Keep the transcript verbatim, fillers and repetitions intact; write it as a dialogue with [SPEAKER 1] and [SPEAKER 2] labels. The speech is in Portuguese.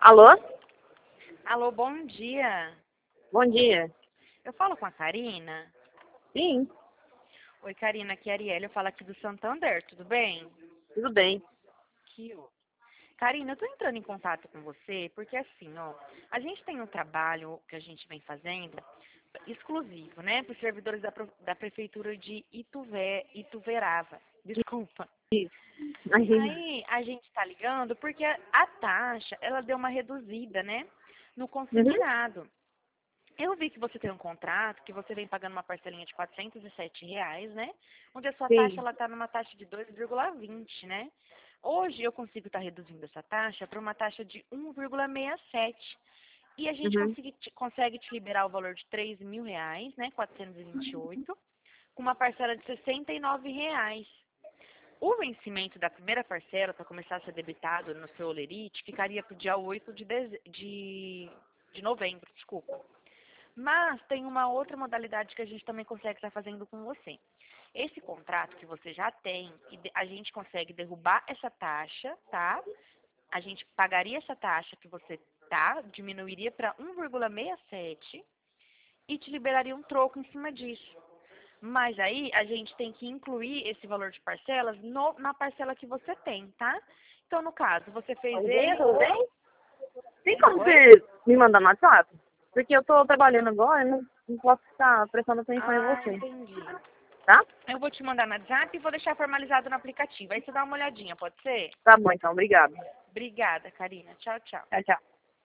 [SPEAKER 1] Alô?
[SPEAKER 2] Alô, bom dia.
[SPEAKER 1] Bom dia.
[SPEAKER 2] Eu falo com a Karina?
[SPEAKER 1] Sim,
[SPEAKER 2] Oi, Karina, aqui é a Arielle, eu falo aqui do Santander, tudo bem?
[SPEAKER 1] tudo bem.
[SPEAKER 2] Que ó. Karina, eu tô entrando em contato com você porque assim, ó, a gente tem um trabalho que a gente vem fazendo exclusivo, né, para os servidores da, pro- da prefeitura de Ituvé, Ituverava. Desculpa.
[SPEAKER 1] Isso. Aí,
[SPEAKER 2] Aí a gente tá ligando porque a, a taxa, ela deu uma reduzida, né, no
[SPEAKER 1] uhum,
[SPEAKER 2] consignado. Eu vi que você tem um contrato, que você vem pagando uma parcelinha de quatrocentos e sete reais, né? Onde a sua taxa
[SPEAKER 1] sim.
[SPEAKER 2] ela está numa taxa de dois vírgula vinte, né? Hoje eu consigo estar reduzindo essa taxa para uma taxa de um vírgula sessenta e sete. E a gente
[SPEAKER 1] Uhum,
[SPEAKER 2] consegue te, consegue te liberar o valor de três mil reais, né? quatrocentos e vinte e oito, com uma parcela de sessenta e nove reais. O vencimento da primeira parcela, para começar a ser debitado no seu Olerite, ficaria para o dia oito de, deze- de, de novembro, desculpa. Mas tem uma outra modalidade que a gente também consegue estar fazendo com você. Esse contrato que você já tem, e de- a gente consegue derrubar essa taxa, tá? A gente pagaria essa taxa que você tá, diminuiria para um vírgula sessenta e sete e te liberaria um troco em cima disso. Mas aí a gente tem que incluir esse valor de parcelas no- na parcela que você tem, tá? Então, no caso, você fez
[SPEAKER 1] Bom dia,
[SPEAKER 2] ele.
[SPEAKER 1] tudo bem? Tem como
[SPEAKER 2] Oi?
[SPEAKER 1] você me mandar no WhatsApp? Porque eu tô trabalhando agora e não, não posso ficar prestando atenção em
[SPEAKER 2] Ah,
[SPEAKER 1] você,
[SPEAKER 2] entendi.
[SPEAKER 1] tá?
[SPEAKER 2] Eu vou te mandar no WhatsApp e vou deixar formalizado no aplicativo. Aí você dá uma olhadinha, pode ser?
[SPEAKER 1] Tá bom, então, obrigado.
[SPEAKER 2] Obrigada, Karina. Tchau, tchau.
[SPEAKER 1] Tchau, tchau.